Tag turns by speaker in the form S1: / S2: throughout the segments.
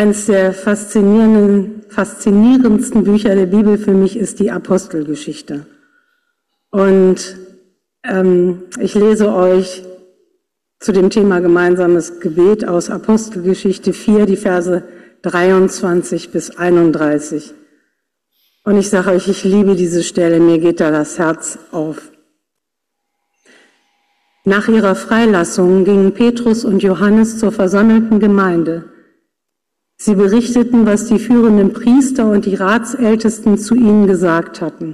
S1: Eines der faszinierendsten Bücher der Bibel für mich ist die Apostelgeschichte. Und ich lese euch zu dem Thema gemeinsames Gebet aus Apostelgeschichte 4, die Verse 23 bis 31. Und ich sage euch, ich liebe diese Stelle, mir geht da das Herz auf. Nach ihrer Freilassung gingen Petrus und Johannes zur versammelten Gemeinde. Sie berichteten, was die führenden Priester und die Ratsältesten zu ihnen gesagt hatten.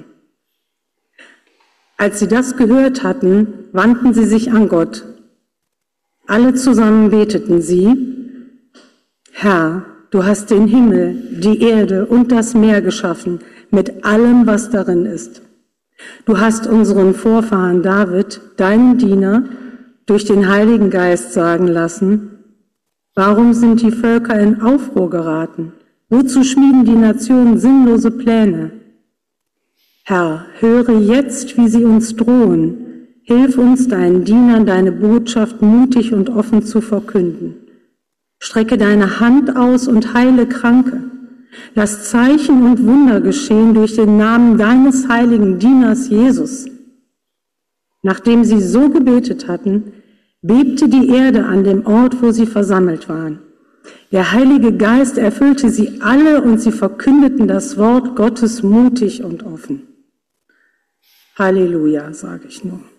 S1: Als sie das gehört hatten, wandten sie sich an Gott. Alle zusammen beteten sie: Herr, du hast den Himmel, die Erde und das Meer geschaffen, mit allem, was darin ist. Du hast unseren Vorfahren David, deinen Diener, durch den Heiligen Geist sagen lassen: Warum sind die Völker in Aufruhr geraten? Wozu schmieden die Nationen sinnlose Pläne? Herr, höre jetzt, wie sie uns drohen. Hilf uns, deinen Dienern deine Botschaft mutig und offen zu verkünden. Strecke deine Hand aus und heile Kranke. Lass Zeichen und Wunder geschehen durch den Namen deines heiligen Dieners Jesus. Nachdem sie so gebetet hatten, bebte die Erde an dem Ort, wo sie versammelt waren. Der Heilige Geist erfüllte sie alle und sie verkündeten das Wort Gottes mutig und offen. Halleluja, sage ich nur.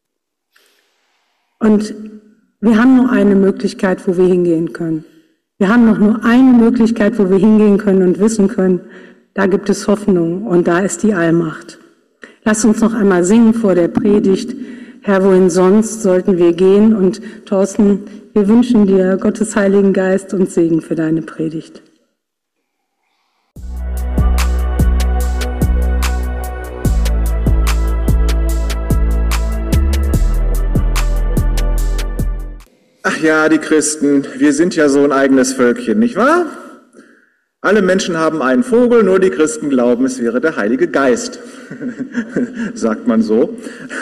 S1: Und wir haben nur eine Möglichkeit, wo wir hingehen können. Wir haben noch nur eine Möglichkeit, wo wir hingehen können und wissen können, da gibt es Hoffnung und da ist die Allmacht. Lass uns noch einmal singen vor der Predigt. Herr, wohin sonst sollten wir gehen? Und Thorsten, wir wünschen dir Gottes Heiligen Geist und Segen für deine Predigt.
S2: Ach ja, die Christen, wir sind ja so ein eigenes Völkchen, nicht wahr? Alle Menschen haben einen Vogel, nur die Christen glauben, es wäre der Heilige Geist, sagt man so.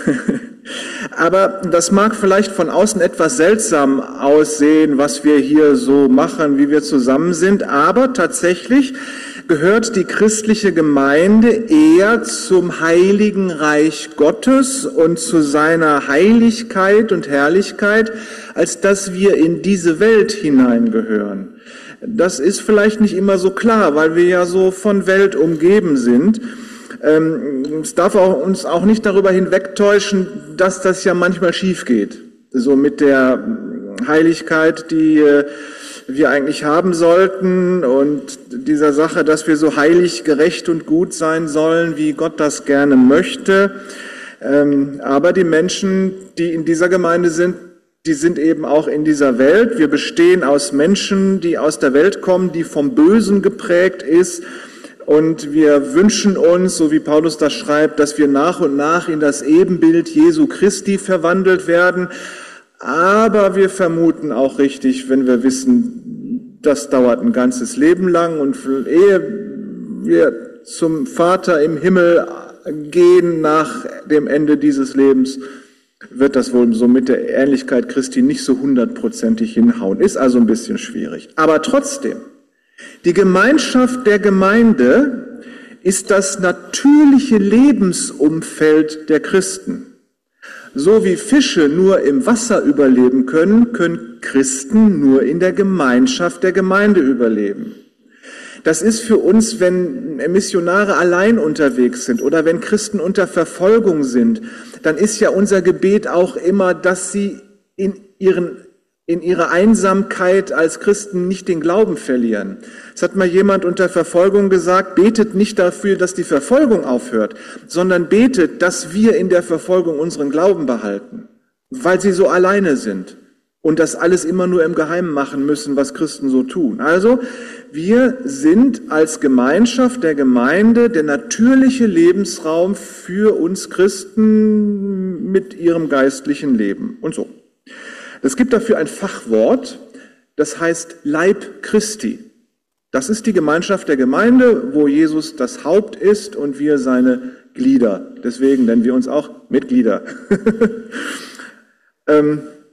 S2: Aber das mag vielleicht von außen etwas seltsam aussehen, was wir hier so machen, wie wir zusammen sind, aber tatsächlich gehört die christliche Gemeinde eher zum heiligen Reich Gottes und zu seiner Heiligkeit und Herrlichkeit, als dass wir in diese Welt hineingehören. Das ist vielleicht nicht immer so klar, weil wir ja so von Welt umgeben sind. Es darf uns auch nicht darüber hinwegtäuschen, dass das ja manchmal schief geht. So mit der Heiligkeit, die wir eigentlich haben sollten und dieser Sache, dass wir so heilig, gerecht und gut sein sollen, wie Gott das gerne möchte. Aber die Menschen, die in dieser Gemeinde sind, die sind eben auch in dieser Welt. Wir bestehen aus Menschen, die aus der Welt kommen, die vom Bösen geprägt ist. Und wir wünschen uns, so wie Paulus das schreibt, dass wir nach und nach in das Ebenbild Jesu Christi verwandelt werden. Aber wir vermuten auch richtig, wenn wir wissen, das dauert ein ganzes Leben lang und ehe wir zum Vater im Himmel gehen nach dem Ende dieses Lebens, wird das wohl so mit der Ähnlichkeit Christi nicht so 100%ig hinhauen. Ist also ein bisschen schwierig. Aber trotzdem, die Gemeinschaft der Gemeinde ist das natürliche Lebensumfeld der Christen. So wie Fische nur im Wasser überleben können, können Christen nur in der Gemeinschaft der Gemeinde überleben. Das ist für uns, wenn Missionare allein unterwegs sind oder wenn Christen unter Verfolgung sind, dann ist ja unser Gebet auch immer, dass sie in ihrer Einsamkeit als Christen nicht den Glauben verlieren. Es hat mal jemand unter Verfolgung gesagt, betet nicht dafür, dass die Verfolgung aufhört, sondern betet, dass wir in der Verfolgung unseren Glauben behalten, weil sie so alleine sind und das alles immer nur im Geheimen machen müssen, was Christen so tun. Also, wir sind als Gemeinschaft der Gemeinde der natürliche Lebensraum für uns Christen mit ihrem geistlichen Leben und so. Es gibt dafür ein Fachwort, das heißt Leib Christi. Das ist die Gemeinschaft der Gemeinde, wo Jesus das Haupt ist und wir seine Glieder. Deswegen nennen wir uns auch Mitglieder.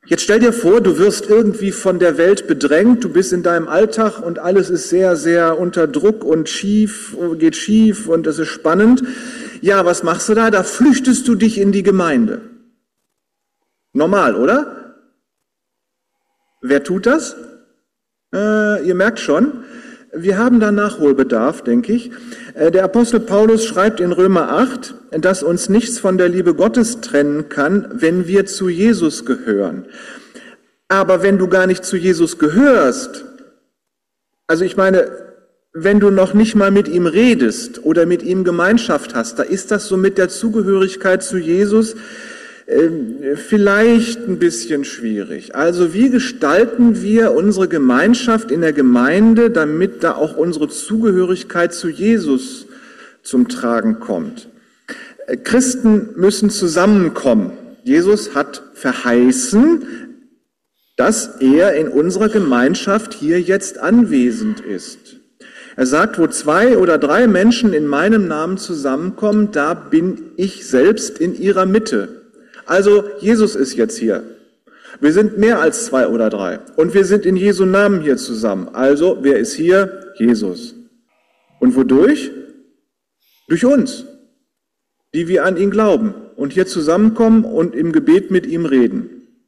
S2: Jetzt stell dir vor, du wirst irgendwie von der Welt bedrängt, du bist in deinem Alltag und alles ist sehr, sehr unter Druck und geht schief und es ist spannend. Ja, was machst du da? Da flüchtest du dich in die Gemeinde. Normal, oder? Wer tut das? Ihr merkt schon, wir haben da Nachholbedarf, denke ich. Der Apostel Paulus schreibt in Römer 8, dass uns nichts von der Liebe Gottes trennen kann, wenn wir zu Jesus gehören. Aber wenn du gar nicht zu Jesus gehörst, also ich meine, wenn du noch nicht mal mit ihm redest oder mit ihm Gemeinschaft hast, da ist das so mit der Zugehörigkeit zu Jesus vielleicht ein bisschen schwierig. Also wie gestalten wir unsere Gemeinschaft in der Gemeinde, damit da auch unsere Zugehörigkeit zu Jesus zum Tragen kommt? Christen müssen zusammenkommen. Jesus hat verheißen, dass er in unserer Gemeinschaft hier jetzt anwesend ist. Er sagt, wo 2 oder 3 Menschen in meinem Namen zusammenkommen, da bin ich selbst in ihrer Mitte. Also Jesus ist jetzt hier. Wir sind mehr als 2 oder 3 und wir sind in Jesu Namen hier zusammen. Also wer ist hier? Jesus. Und wodurch? Durch uns, die wir an ihn glauben und hier zusammenkommen und im Gebet mit ihm reden.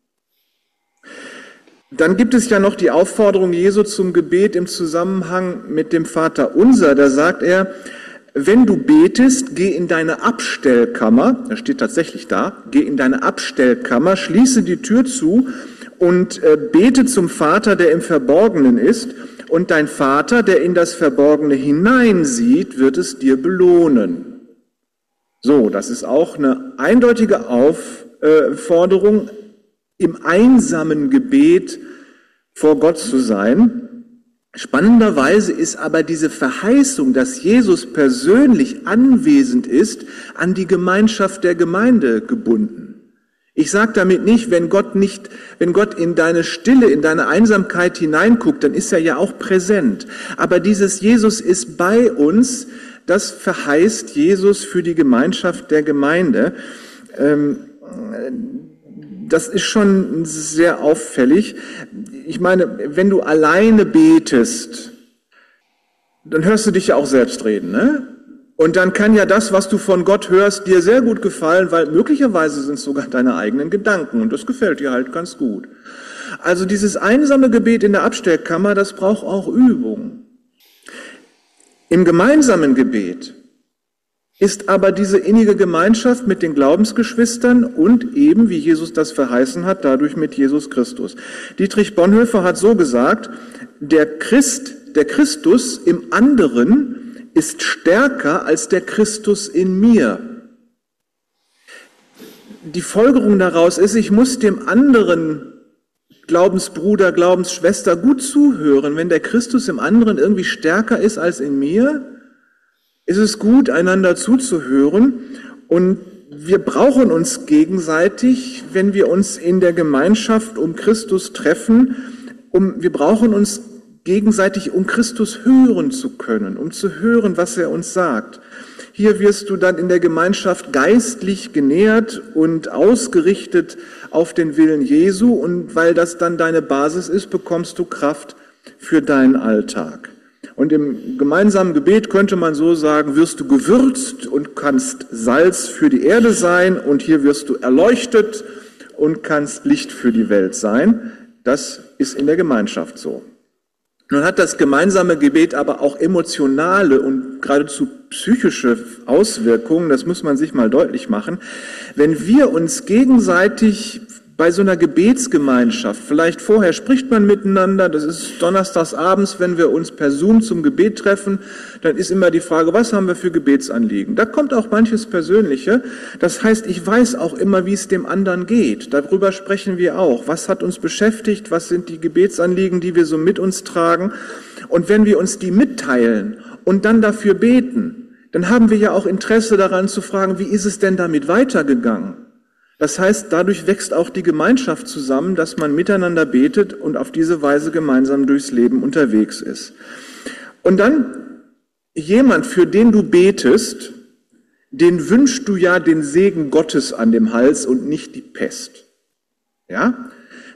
S2: Dann gibt es ja noch die Aufforderung Jesu zum Gebet im Zusammenhang mit dem Vaterunser. Da sagt er, wenn du betest, geh in deine Abstellkammer, das steht tatsächlich da, geh in deine Abstellkammer, schließe die Tür zu und bete zum Vater, der im Verborgenen ist, und dein Vater, der in das Verborgene hineinsieht, wird es dir belohnen. So, das ist auch eine eindeutige Aufforderung, im einsamen Gebet vor Gott zu sein. Spannenderweise ist aber diese Verheißung, dass Jesus persönlich anwesend ist, an die Gemeinschaft der Gemeinde gebunden. Ich sage damit nicht, wenn Gott in deine Stille, in deine Einsamkeit hineinguckt, dann ist er ja auch präsent. Aber dieses Jesus ist bei uns, das verheißt Jesus für die Gemeinschaft der Gemeinde. Das ist schon sehr auffällig. Ich meine, wenn du alleine betest, dann hörst du dich ja auch selbst reden, ne? Und dann kann ja das, was du von Gott hörst, dir sehr gut gefallen, weil möglicherweise sind es sogar deine eigenen Gedanken und das gefällt dir halt ganz gut. Also dieses einsame Gebet in der Abstellkammer, das braucht auch Übung. Im gemeinsamen Gebet ist aber diese innige Gemeinschaft mit den Glaubensgeschwistern und eben, wie Jesus das verheißen hat, dadurch mit Jesus Christus. Dietrich Bonhoeffer hat so gesagt, der Christus im anderen ist stärker als der Christus in mir. Die Folgerung daraus ist, ich muss dem anderen Glaubensbruder, Glaubensschwester gut zuhören. Wenn der Christus im anderen irgendwie stärker ist als in mir, ist es gut, einander zuzuhören, und wir brauchen uns gegenseitig, wenn wir uns in der Gemeinschaft um Christus treffen, wir brauchen uns gegenseitig, um Christus hören zu können, um zu hören, was er uns sagt. Hier wirst du dann in der Gemeinschaft geistlich genährt und ausgerichtet auf den Willen Jesu, und weil das dann deine Basis ist, bekommst du Kraft für deinen Alltag. Und im gemeinsamen Gebet könnte man so sagen, wirst du gewürzt und kannst Salz für die Erde sein, und hier wirst du erleuchtet und kannst Licht für die Welt sein. Das ist in der Gemeinschaft so. Nun hat das gemeinsame Gebet aber auch emotionale und geradezu psychische Auswirkungen, das muss man sich mal deutlich machen. Wenn wir uns gegenseitig bei so einer Gebetsgemeinschaft, vielleicht vorher spricht man miteinander, das ist donnerstags abends, wenn wir uns per Zoom zum Gebet treffen, dann ist immer die Frage, was haben wir für Gebetsanliegen? Da kommt auch manches Persönliche. Das heißt, ich weiß auch immer, wie es dem anderen geht. Darüber sprechen wir auch. Was hat uns beschäftigt? Was sind die Gebetsanliegen, die wir so mit uns tragen? Und wenn wir uns die mitteilen und dann dafür beten, dann haben wir ja auch Interesse daran zu fragen, wie ist es denn damit weitergegangen? Das heißt, dadurch wächst auch die Gemeinschaft zusammen, dass man miteinander betet und auf diese Weise gemeinsam durchs Leben unterwegs ist. Und dann jemand, für den du betest, den wünschst du ja den Segen Gottes an dem Hals und nicht die Pest. Ja?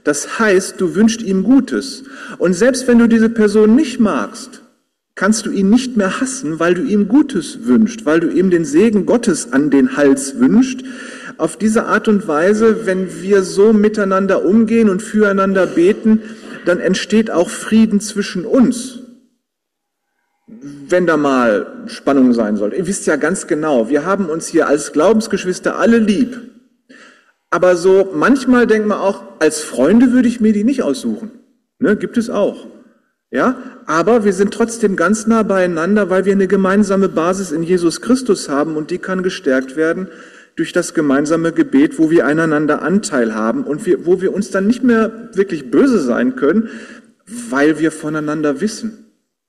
S2: Das heißt, du wünschst ihm Gutes. Und selbst wenn du diese Person nicht magst, kannst du ihn nicht mehr hassen, weil du ihm Gutes wünschst, weil du ihm den Segen Gottes an den Hals wünschst. Auf diese Art und Weise, wenn wir so miteinander umgehen und füreinander beten, dann entsteht auch Frieden zwischen uns. Wenn da mal Spannung sein soll. Ihr wisst ja ganz genau, wir haben uns hier als Glaubensgeschwister alle lieb. Aber so manchmal denkt man auch, als Freunde würde ich mir die nicht aussuchen. Ne, gibt es auch. Ja, aber wir sind trotzdem ganz nah beieinander, weil wir eine gemeinsame Basis in Jesus Christus haben und die kann gestärkt werden durch das gemeinsame Gebet, wo wir einander Anteil haben und wo wir uns dann nicht mehr wirklich böse sein können, weil wir voneinander wissen.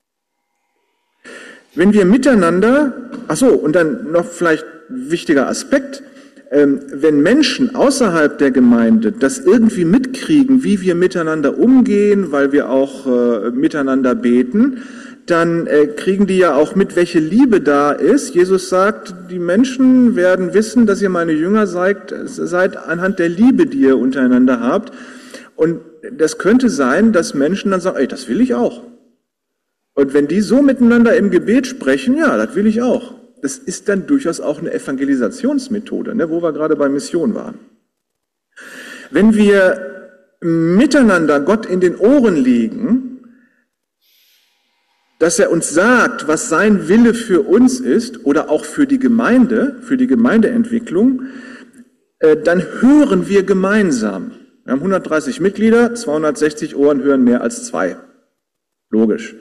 S2: Wenn wir miteinander, und dann noch vielleicht ein wichtiger Aspekt, wenn Menschen außerhalb der Gemeinde das irgendwie mitkriegen, wie wir miteinander umgehen, weil wir auch miteinander beten, dann kriegen die ja auch mit, welche Liebe da ist. Jesus sagt, die Menschen werden wissen, dass ihr meine Jünger seid anhand der Liebe, die ihr untereinander habt. Und das könnte sein, dass Menschen dann sagen, ey, das will ich auch. Und wenn die so miteinander im Gebet sprechen, ja, das will ich auch. Das ist dann durchaus auch eine Evangelisationsmethode, ne, wo wir gerade bei Mission waren. Wenn wir miteinander Gott in den Ohren legen, dass er uns sagt, was sein Wille für uns ist oder auch für die Gemeindeentwicklung, dann hören wir gemeinsam. Wir haben 130 Mitglieder, 260 Ohren hören mehr als 2. Logisch.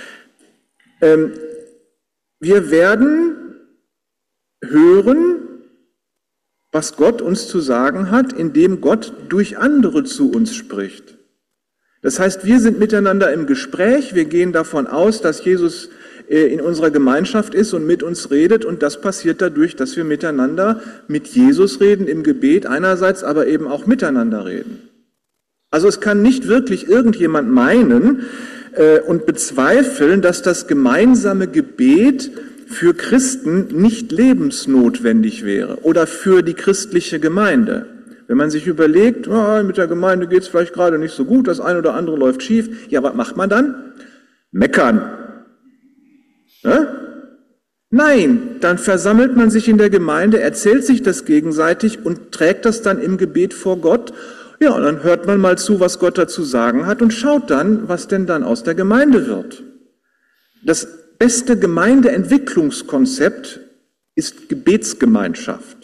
S2: Wir werden hören, was Gott uns zu sagen hat, indem Gott durch andere zu uns spricht. Das heißt, wir sind miteinander im Gespräch, wir gehen davon aus, dass Jesus in unserer Gemeinschaft ist und mit uns redet und das passiert dadurch, dass wir miteinander mit Jesus reden im Gebet einerseits, aber eben auch miteinander reden. Also es kann nicht wirklich irgendjemand meinen und bezweifeln, dass das gemeinsame Gebet für Christen nicht lebensnotwendig wäre oder für die christliche Gemeinde. Wenn man sich überlegt, mit der Gemeinde geht es vielleicht gerade nicht so gut, das eine oder andere läuft schief, ja, was macht man dann? Meckern. Ne? Nein, dann versammelt man sich in der Gemeinde, erzählt sich das gegenseitig und trägt das dann im Gebet vor Gott. Ja, und dann hört man mal zu, was Gott dazu sagen hat und schaut dann, was denn dann aus der Gemeinde wird. Das beste Gemeindeentwicklungskonzept ist Gebetsgemeinschaft.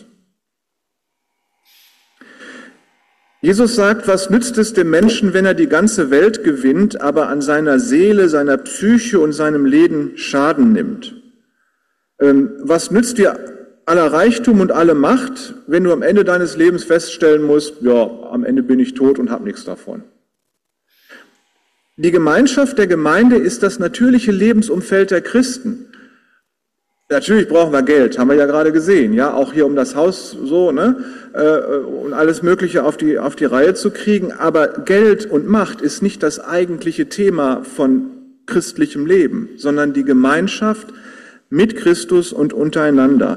S2: Jesus sagt, was nützt es dem Menschen, wenn er die ganze Welt gewinnt, aber an seiner Seele, seiner Psyche und seinem Leben Schaden nimmt? Was nützt dir aller Reichtum und alle Macht, wenn du am Ende deines Lebens feststellen musst, ja, am Ende bin ich tot und habe nichts davon? Die Gemeinschaft der Gemeinde ist das natürliche Lebensumfeld der Christen. Natürlich brauchen wir Geld, haben wir ja gerade gesehen, ja, auch hier um das Haus so, ne, und alles Mögliche auf die Reihe zu kriegen. Aber Geld und Macht ist nicht das eigentliche Thema von christlichem Leben, sondern die Gemeinschaft mit Christus und untereinander.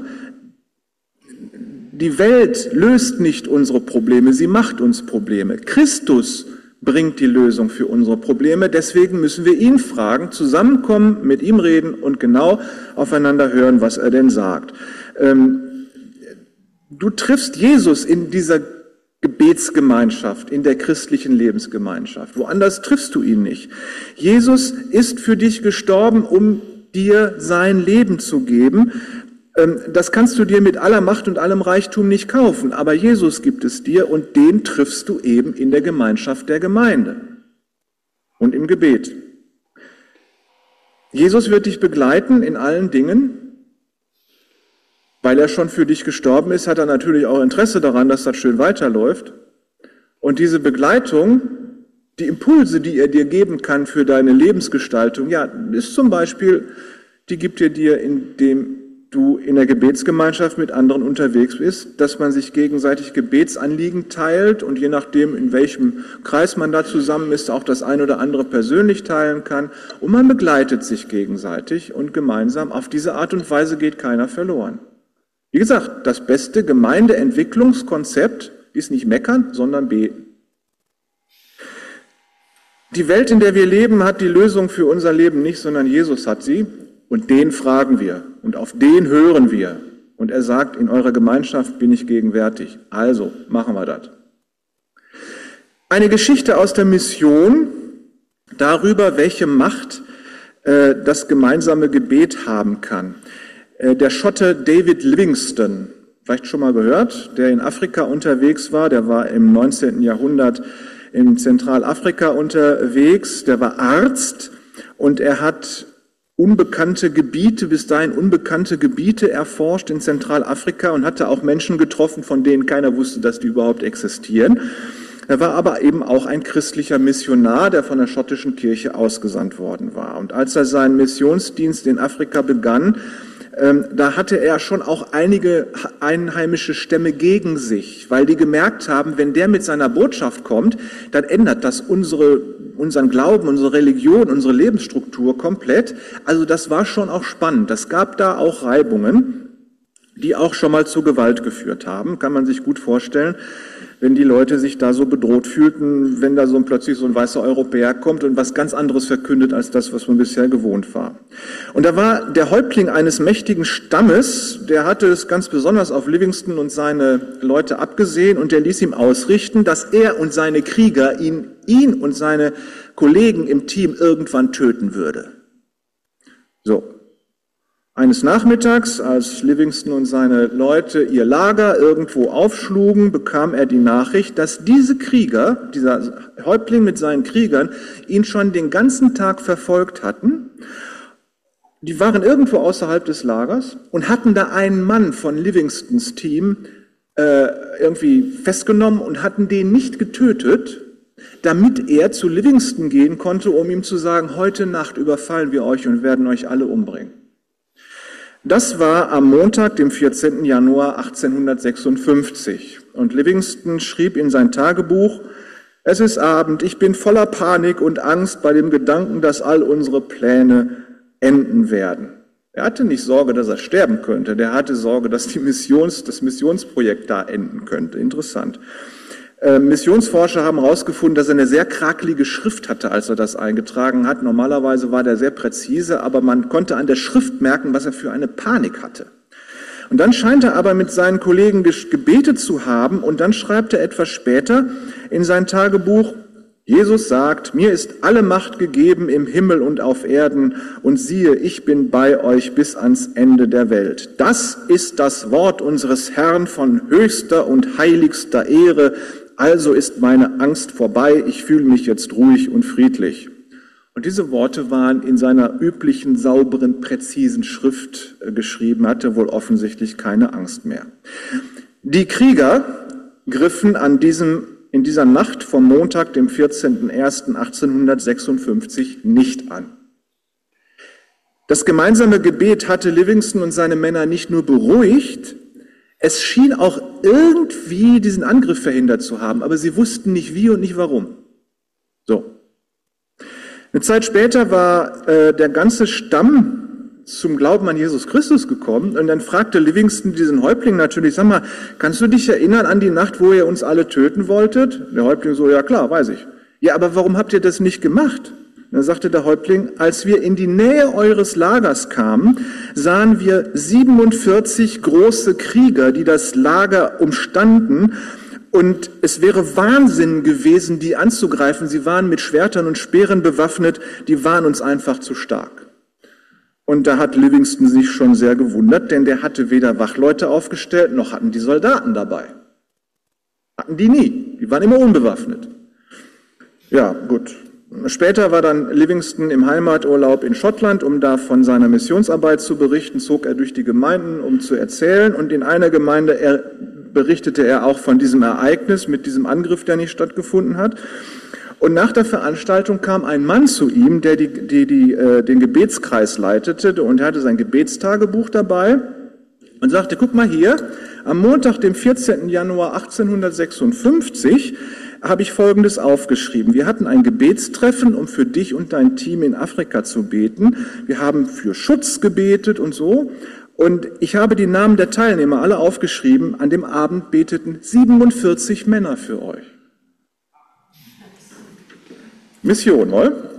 S2: Die Welt löst nicht unsere Probleme, sie macht uns Probleme. Christus bringt die Lösung für unsere Probleme. Deswegen müssen wir ihn fragen, zusammenkommen, mit ihm reden und genau aufeinander hören, was er denn sagt. Du triffst Jesus in dieser Gebetsgemeinschaft, in der christlichen Lebensgemeinschaft. Woanders triffst du ihn nicht. Jesus ist für dich gestorben, um dir sein Leben zu geben. Das kannst du dir mit aller Macht und allem Reichtum nicht kaufen, aber Jesus gibt es dir und den triffst du eben in der Gemeinschaft der Gemeinde und im Gebet. Jesus wird dich begleiten in allen Dingen. Weil er schon für dich gestorben ist, hat er natürlich auch Interesse daran, dass das schön weiterläuft. Und diese Begleitung, die Impulse, die er dir geben kann für deine Lebensgestaltung, ja, ist zum Beispiel, die gibt er dir, indem du in der Gebetsgemeinschaft mit anderen unterwegs bist, dass man sich gegenseitig Gebetsanliegen teilt und je nachdem, in welchem Kreis man da zusammen ist, auch das ein oder andere persönlich teilen kann. Und man begleitet sich gegenseitig und gemeinsam. Auf diese Art und Weise geht keiner verloren. Wie gesagt, das beste Gemeindeentwicklungskonzept ist nicht meckern, sondern beten. Die Welt, in der wir leben, hat die Lösung für unser Leben nicht, sondern Jesus hat sie. Und den fragen wir und auf den hören wir. Und er sagt, in eurer Gemeinschaft bin ich gegenwärtig. Also machen wir das. Eine Geschichte aus der Mission darüber, welche Macht das gemeinsame Gebet haben kann. Der Schotte David Livingstone, vielleicht schon mal gehört, der in Afrika unterwegs war, der war im 19. Jahrhundert in Zentralafrika unterwegs, der war Arzt und er hat unbekannte Gebiete, bis dahin unbekannte Gebiete erforscht in Zentralafrika und hatte auch Menschen getroffen, von denen keiner wusste, dass die überhaupt existieren. Er war aber eben auch ein christlicher Missionar, der von der schottischen Kirche ausgesandt worden war. Und als er seinen Missionsdienst in Afrika begann, da hatte er schon auch einige einheimische Stämme gegen sich, weil die gemerkt haben, wenn der mit seiner Botschaft kommt, dann ändert das unseren Glauben, unsere Religion, unsere Lebensstruktur komplett. Also das war schon auch spannend. Es gab da auch Reibungen, die auch schon mal zu Gewalt geführt haben, kann man sich gut vorstellen, wenn die Leute sich da so bedroht fühlten, wenn da plötzlich so ein weißer Europäer kommt und was ganz anderes verkündet als das, was man bisher gewohnt war. Und da war der Häuptling eines mächtigen Stammes, der hatte es ganz besonders auf Livingstone und seine Leute abgesehen und der ließ ihm ausrichten, dass er und seine Krieger ihn und seine Kollegen im Team irgendwann töten würde. So. Eines Nachmittags, als Livingstone und seine Leute ihr Lager irgendwo aufschlugen, bekam er die Nachricht, dass diese Krieger, dieser Häuptling mit seinen Kriegern, ihn schon den ganzen Tag verfolgt hatten. Die waren irgendwo außerhalb des Lagers und hatten da einen Mann von Livingstons Team irgendwie festgenommen und hatten den nicht getötet, damit er zu Livingstone gehen konnte, um ihm zu sagen, heute Nacht überfallen wir euch und werden euch alle umbringen. Das war am Montag, dem 14. Januar 1856. Und Livingstone schrieb in sein Tagebuch, es ist Abend, ich bin voller Panik und Angst bei dem Gedanken, dass all unsere Pläne enden werden. Er hatte nicht Sorge, dass er sterben könnte, der hatte Sorge, dass das Missionsprojekt da enden könnte. Interessant. Missionsforscher haben herausgefunden, dass er eine sehr krakelige Schrift hatte, als er das eingetragen hat. Normalerweise war der sehr präzise, aber man konnte an der Schrift merken, was er für eine Panik hatte. Und dann scheint er aber mit seinen Kollegen gebetet zu haben und dann schreibt er etwas später in sein Tagebuch, Jesus sagt, mir ist alle Macht gegeben im Himmel und auf Erden und siehe, ich bin bei euch bis ans Ende der Welt. Das ist das Wort unseres Herrn von höchster und heiligster Ehre. Also ist meine Angst vorbei, ich fühle mich jetzt ruhig und friedlich. Und diese Worte waren in seiner üblichen, sauberen, präzisen Schrift geschrieben, hatte wohl offensichtlich keine Angst mehr. Die Krieger griffen in dieser Nacht vom Montag, dem 14.01.1856, nicht an. Das gemeinsame Gebet hatte Livingstone und seine Männer nicht nur beruhigt, es schien auch irgendwie diesen Angriff verhindert zu haben, aber sie wussten nicht wie und nicht warum. So. Eine Zeit später war der ganze Stamm zum Glauben an Jesus Christus gekommen und dann fragte Livingstone diesen Häuptling natürlich, sag mal, kannst du dich erinnern an die Nacht, wo ihr uns alle töten wolltet? Der Häuptling so, ja klar, weiß ich. Ja, aber warum habt ihr das nicht gemacht? Dann sagte der Häuptling, als wir in die Nähe eures Lagers kamen, sahen wir 47 große Krieger, die das Lager umstanden, und es wäre Wahnsinn gewesen, die anzugreifen. Sie waren mit Schwertern und Speeren bewaffnet, die waren uns einfach zu stark. Und da hat Livingstone sich schon sehr gewundert, denn der hatte weder Wachleute aufgestellt, noch hatten die Soldaten dabei. Hatten die nie, die waren immer unbewaffnet. Ja, gut. Später war dann Livingstone im Heimaturlaub in Schottland, um da von seiner Missionsarbeit zu berichten, zog er durch die Gemeinden, um zu erzählen. Und in einer Gemeinde berichtete er auch von diesem Ereignis mit diesem Angriff, der nicht stattgefunden hat. Und nach der Veranstaltung kam ein Mann zu ihm, der den Gebetskreis leitete, und er hatte sein Gebetstagebuch dabei und sagte, guck mal hier, am Montag, dem 14. Januar 1856, habe ich Folgendes aufgeschrieben. Wir hatten ein Gebetstreffen, um für dich und dein Team in Afrika zu beten. Wir haben für Schutz gebetet und so. Und ich habe die Namen der Teilnehmer alle aufgeschrieben. An dem Abend beteten 47 Männer für euch. Mission, oder?